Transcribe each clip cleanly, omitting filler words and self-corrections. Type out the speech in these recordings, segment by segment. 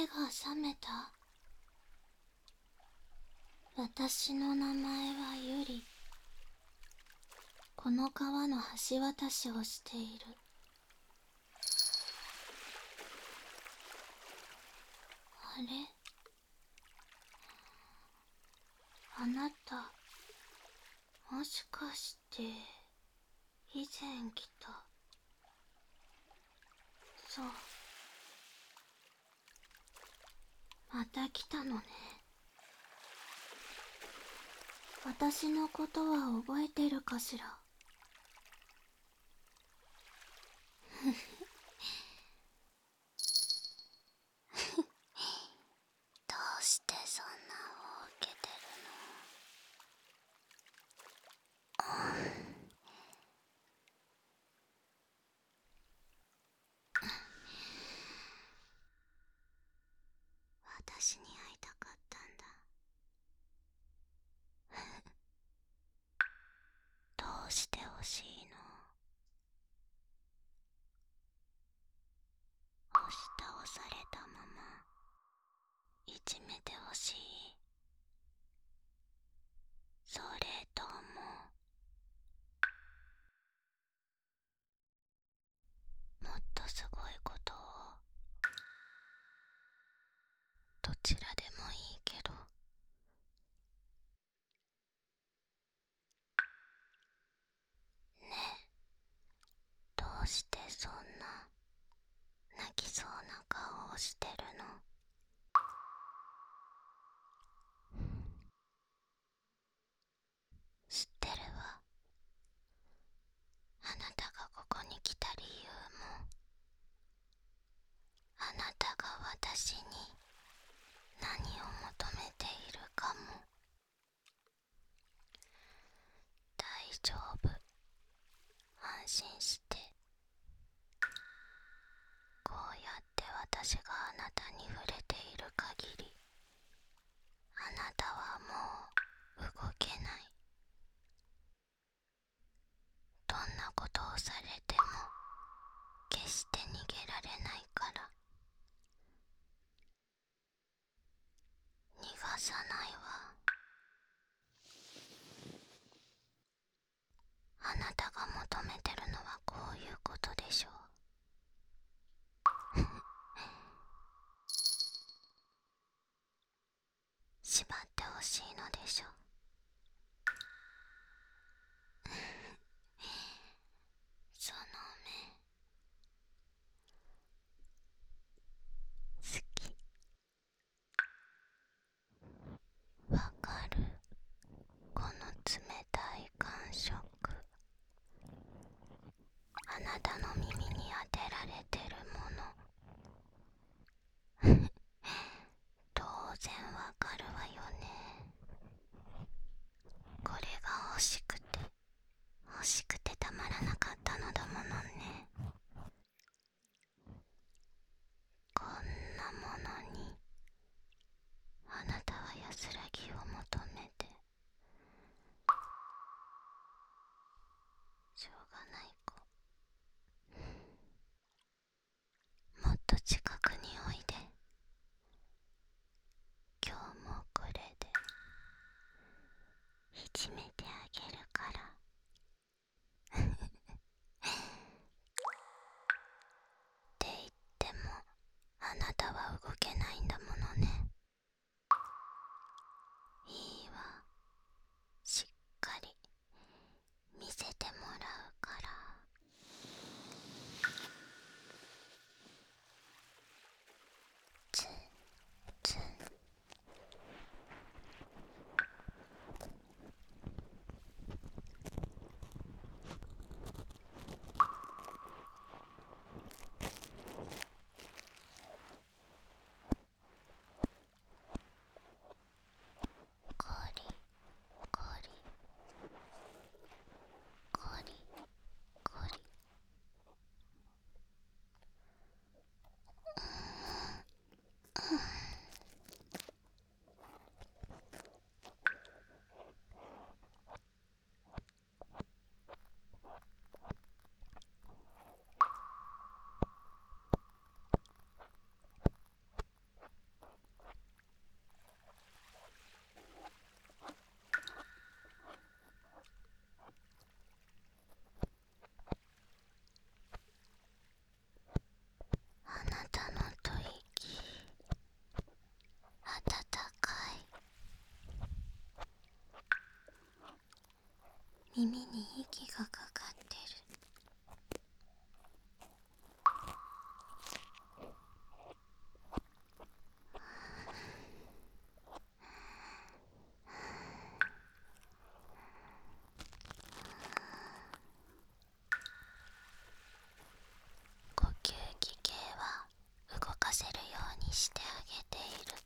目が覚めた。私の名前はユリ。この川の橋渡しをしている。あれ、あなた、もしかして以前来た。そう、また来たのね。私のことは覚えてるかしら。どうしてそんなを受けてるの？私に会いたかったんだ。どうしてほしいの？押し倒されたままいじめてほしい？それとももっとすごいことを？どちらでもいいけど。ねえ、どうしてそんな泣きそうな顔をしてるの？知ってるわ。あなたがここに来た理由も、あなたが私に何を求めているかも。大丈夫、安心して。こうやって私があなたに触れている限り、あなたはもう動けない。どんなことをされても決して逃げられないから。逃がさないわ。あなたが求めてるのはこういうことでしょう。縛ってほしいのでしょ。その目好き。わかる？この冷たい感触。あなたの耳に当てられてるもの。当然わかるわよね。 耳に息がかかってる。呼吸器系は動かせるようにしてあげている。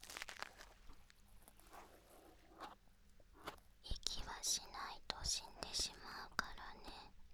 息はしないと死んでしまうからね。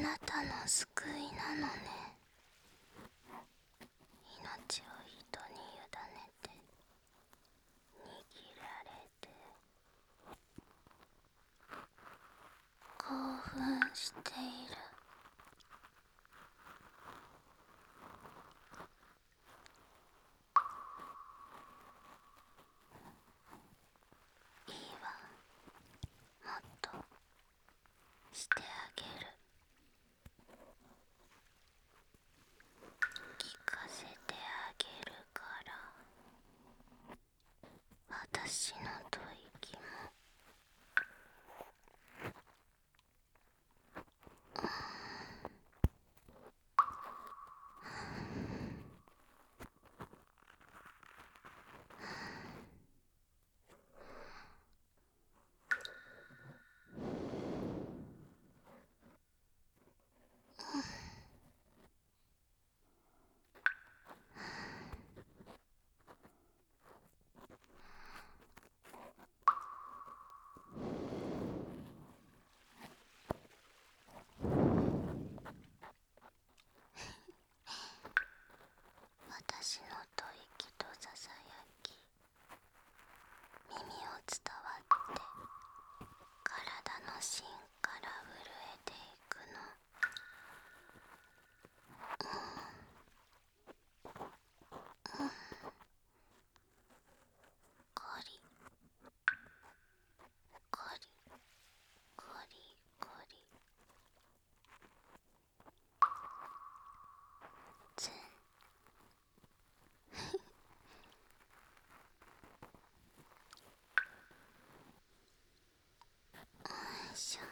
なたの救いなのね。命を人に委ねて握られて興奮している。いいわ、もっとしてあげる。聞かせてあげるから。私の吐息も私の吐息とささやき、耳を伝わって体の芯から震えていくの。コリコリコリコリ、ツン。よいしょ。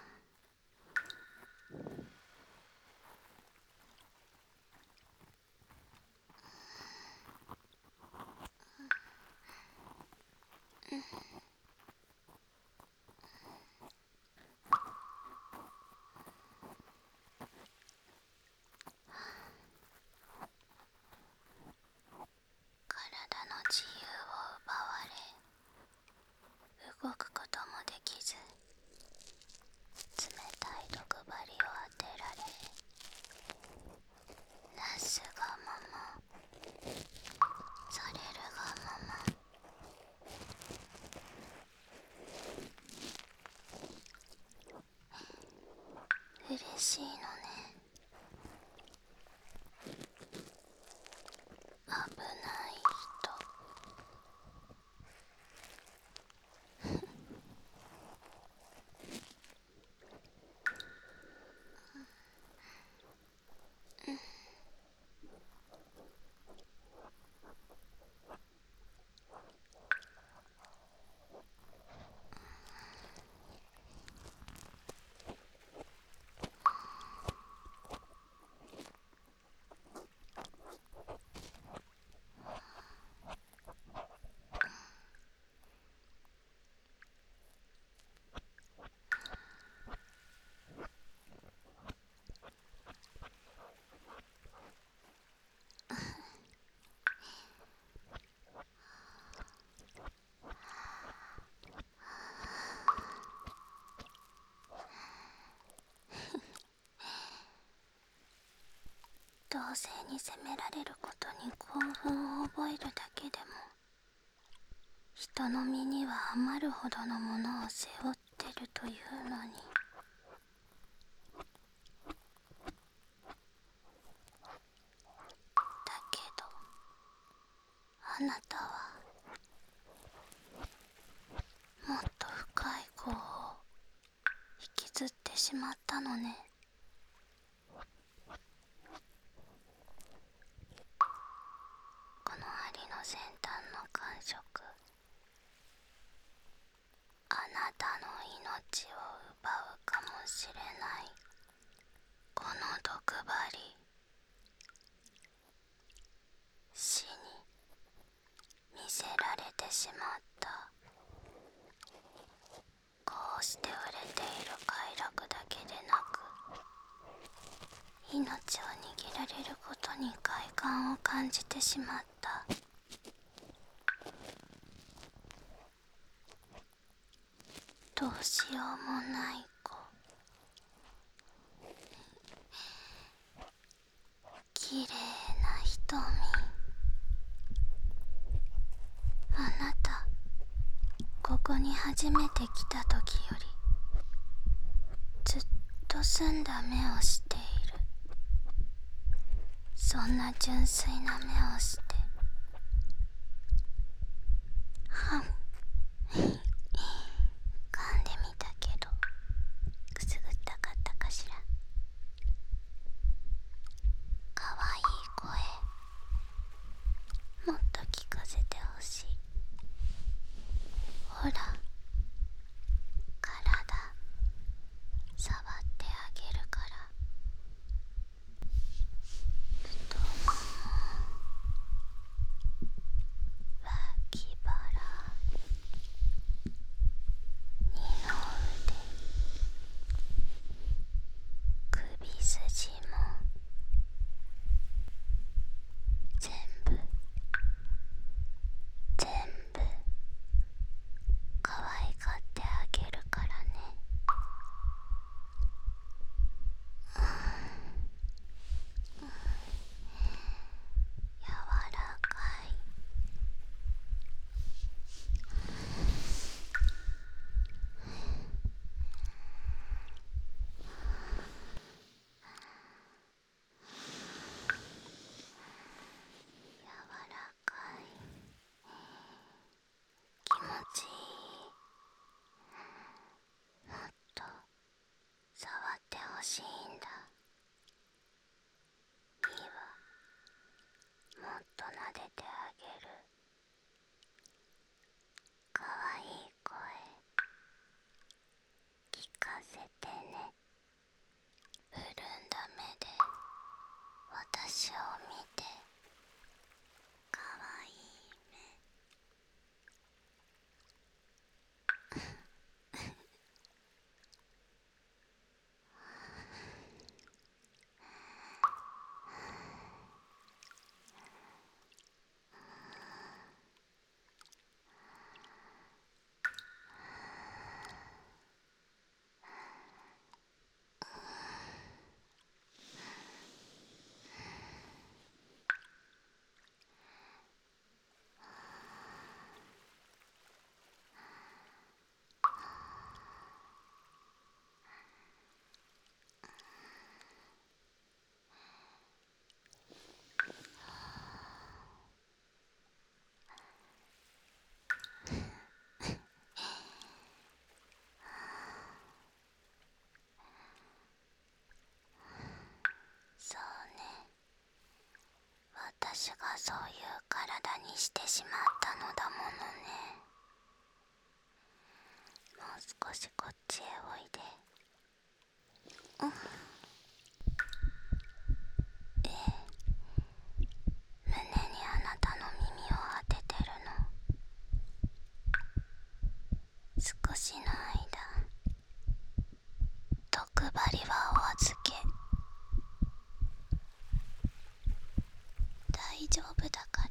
体の自由を奪われ、動くこともできず、冷たい毒針を当てられ、なすがままされるがまま。嬉しいのね。危ない人。同性に責められることに興奮を覚えるだけでも、人の身には余るほどのものを背負ってるというのに。だけどあなたはもっと深い業を引きずってしまったのね。この針の先端の感触、あなたの命を奪うかもしれない。この毒針、死に見せられてしまった。こうして売れている快楽だけでなく、命を握られることに快感を感じてしまった。どうしようもない子。 きれいな瞳。あなた、ここに初めて来た時よりずっと澄んだ目をしている。そんな純粋な目をして、はん噛んでみたけどくすぐったかったかしら。かわいい声、もっと聞かせてほしい。ほら、体触ってあげるから。太もも、脇腹、二の腕、首筋も全部全部可愛がってあげるからね。柔らかい。柔らかい。気持ちいい。もっと触ってほしいんだ。いいわ、もっと撫でてあげる。かわいい声聞かせてね。潤んだ目で私を見て。かわいい目。そうね、私がそういう体にしてしまったのだものね。もう少しこっちへおいで。ええ、胸にあなたの耳を当ててるの。少しの間、毒針はお預け。大丈夫だから。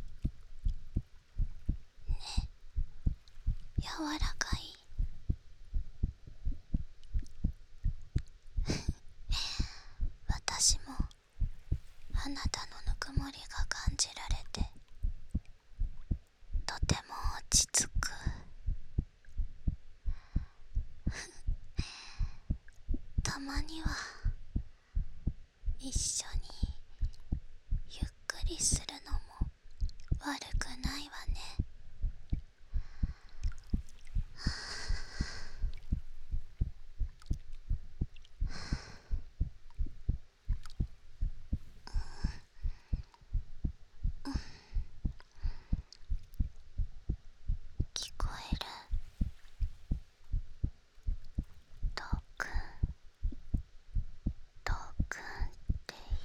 ね、柔らかい。私もあなたのぬくもりが感じられて、とても落ち着く。たまには一緒にゆっくりするのも悪くないわね。聞こえる？トークン、トークンって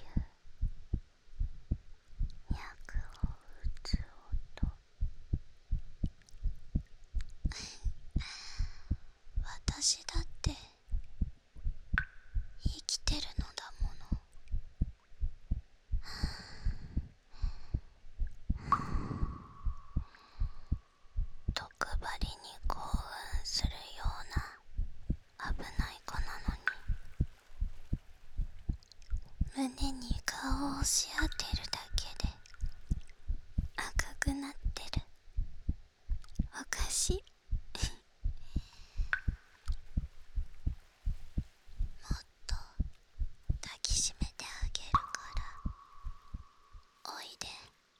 私もっと抱きしめてあげるからおいで。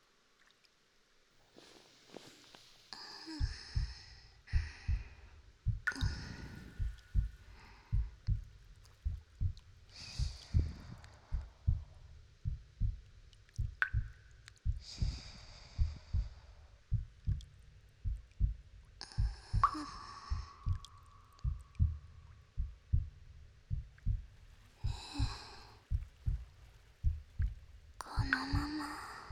このまま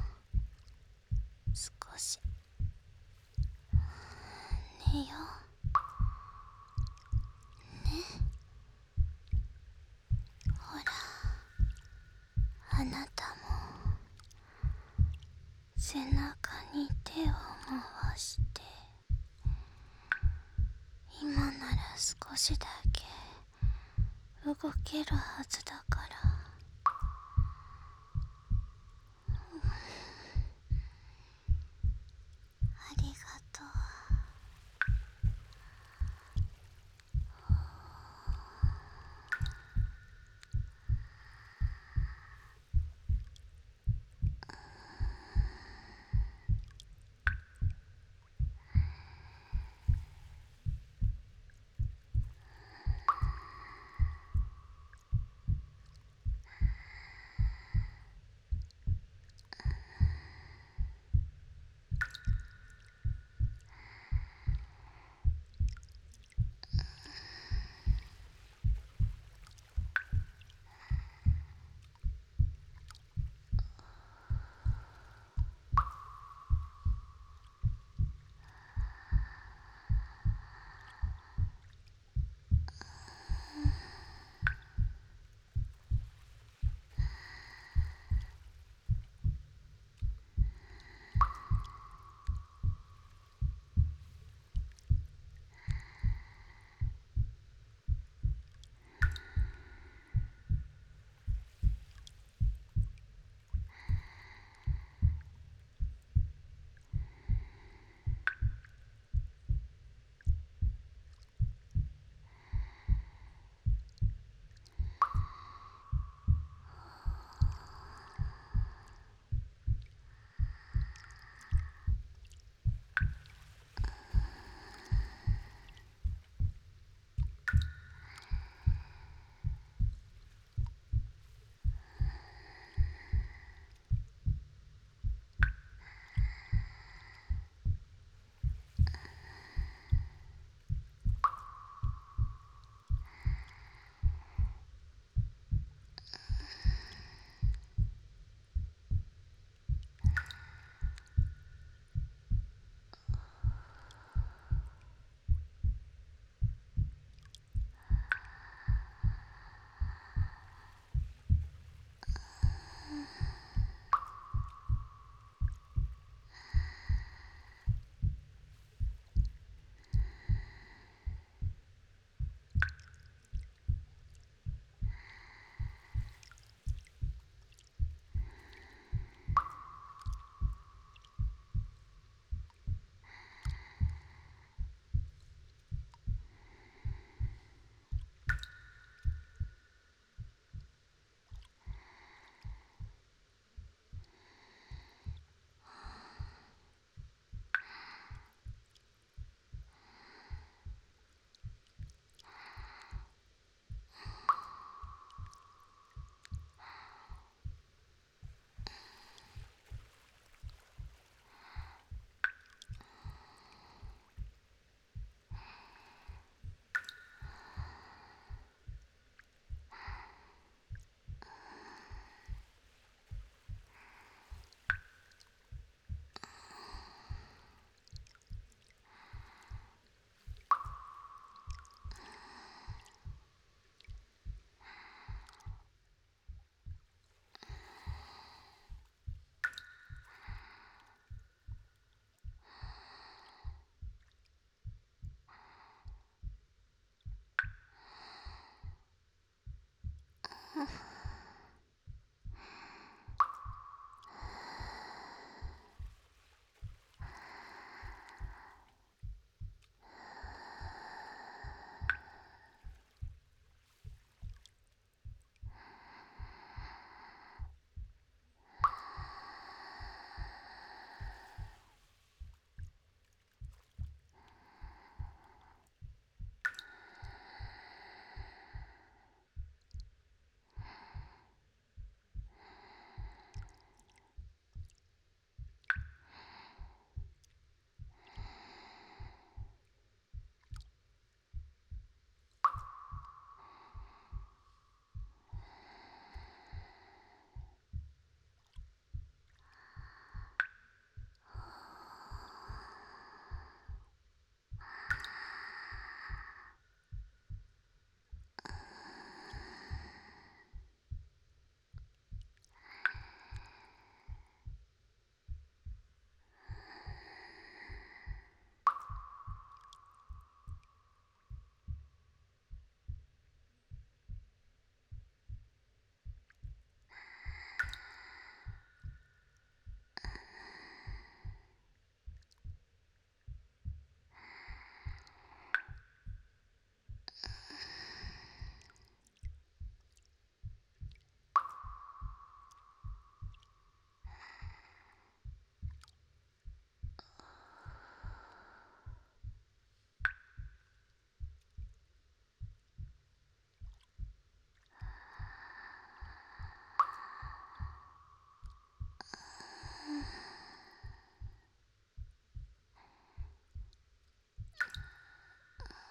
少し寝ようね。ほら、あなたも背中に手を回して今なら少しだけ動けるはずだから。ありがとう。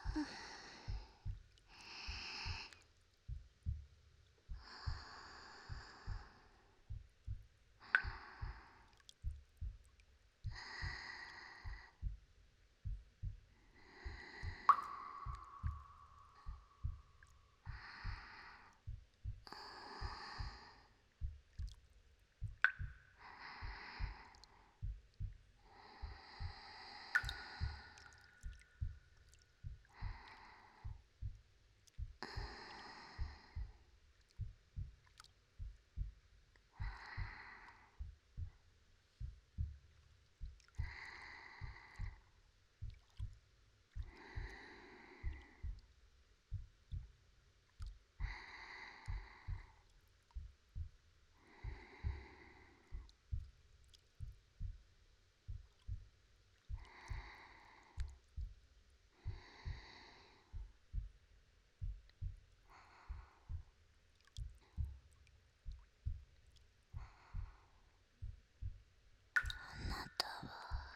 あなたは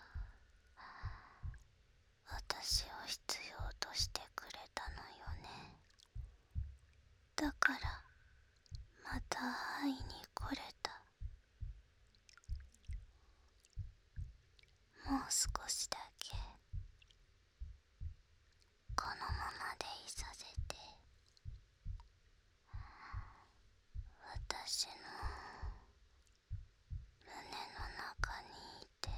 私を必要としてくれたのよね。だからまた会いに来れた。もう少しだけこのままでいさせて。私の胸の中にいて。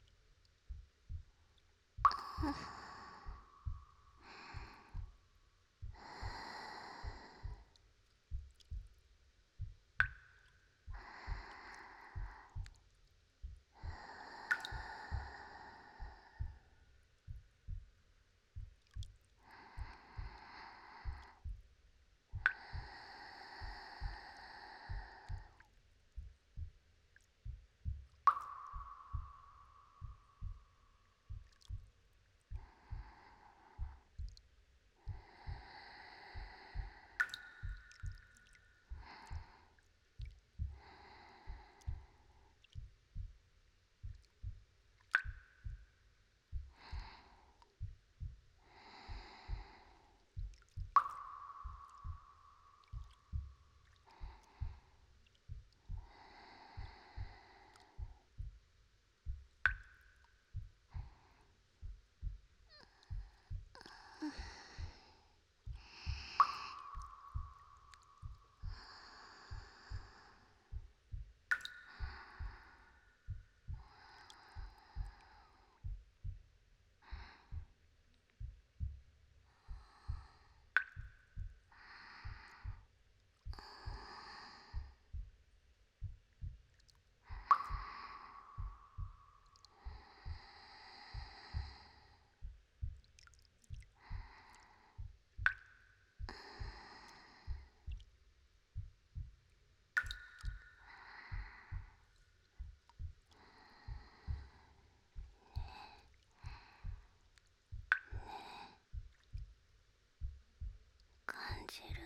感じる？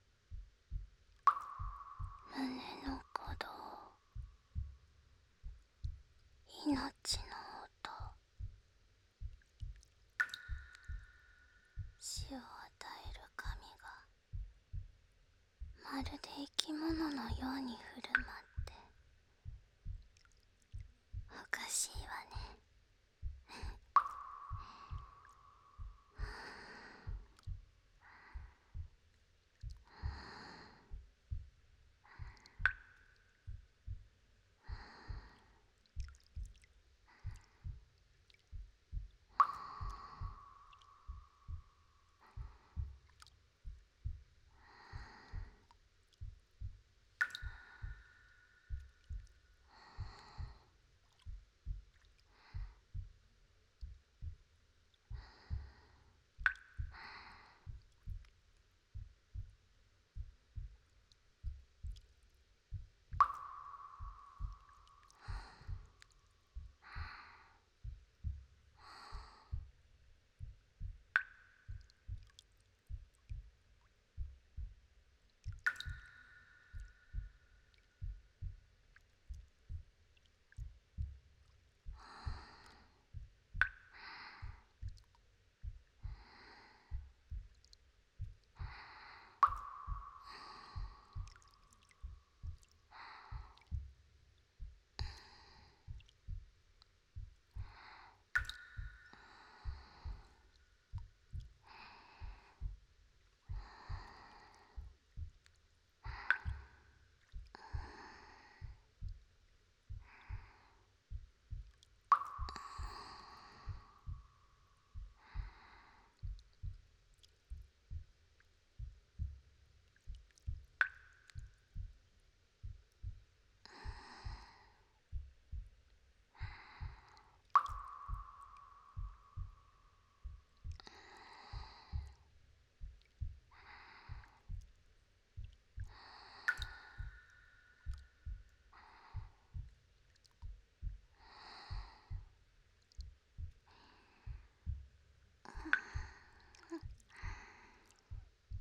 胸の鼓動、命の音。死を与える神がまるで生き物のように振る舞っ